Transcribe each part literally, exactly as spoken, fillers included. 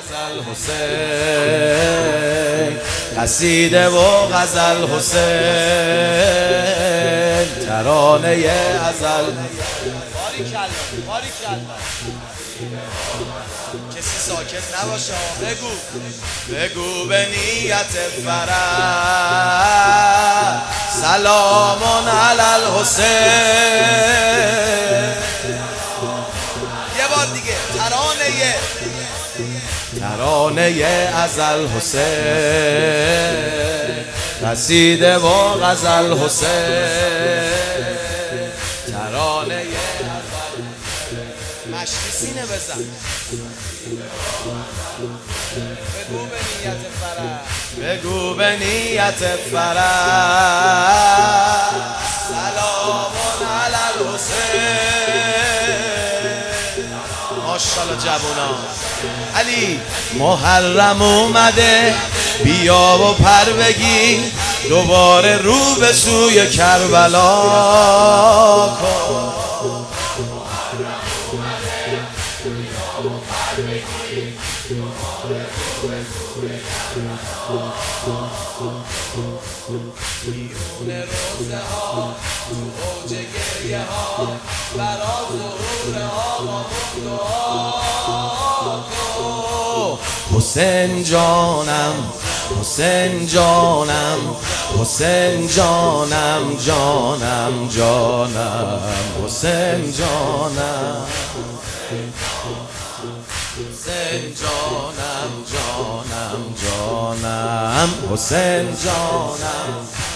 غزل حسین، قصیده و غزل حسین، ترانه ازل. باریکالله باریکالله. کسی ساکت نباشه. بگو بگو به نیت فرح سلامون علی الحسین. یه بار دیگه ترانه ترانه ازل حسین، قصیده و غزل حسین، ترانه ازل. مشتی سینه بزن. بگو به نیت فرح، بگو به نیت فرح سلامون علی الحسین. ماشاءالله جوونا. علی محرم اومده، بیا و پر بگیر، دوباره رو به سوی کربلا کن. میون روزه ها تو اوج گریه ها برا ظهور آقامون دعا کن. حسین جانم حسین جانم حسین جانم جانم جانم حسین جانم حسین جانم جانم جانم حسین جانم.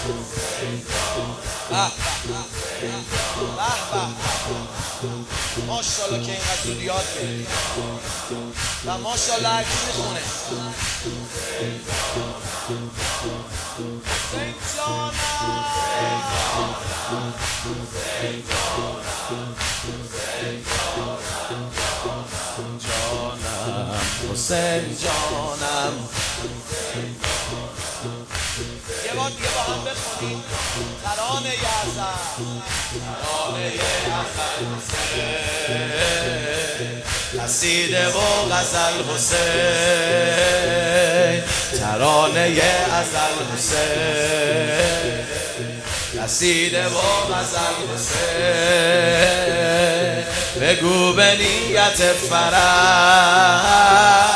ماشاءالله که اینقدر زود یاد بگیری و ماشاءالله هر کی میخونه. حسین جانم حسین جانم. یه بار دیگه با هم بخونیم ترانه ازل، ترانه ازل حسین، قصیده و غزل حسین، ترانه ازل حسین، قصیده و غزل حسین. بگو به نیت فرح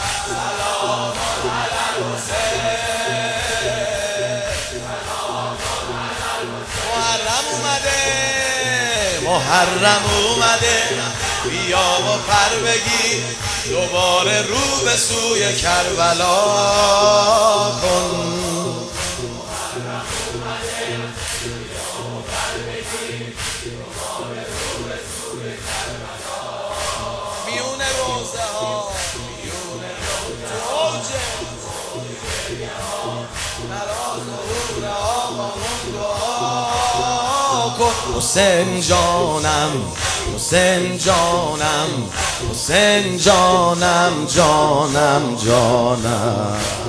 محرم اومده، بیا و پر بگیر، دوباره رو به سوی کربلا کن. میون روزه ها میون تو اوج برا ظهور آقامون دعا کن. حسین جانم حسین جانم حسین جانم جانم جانم.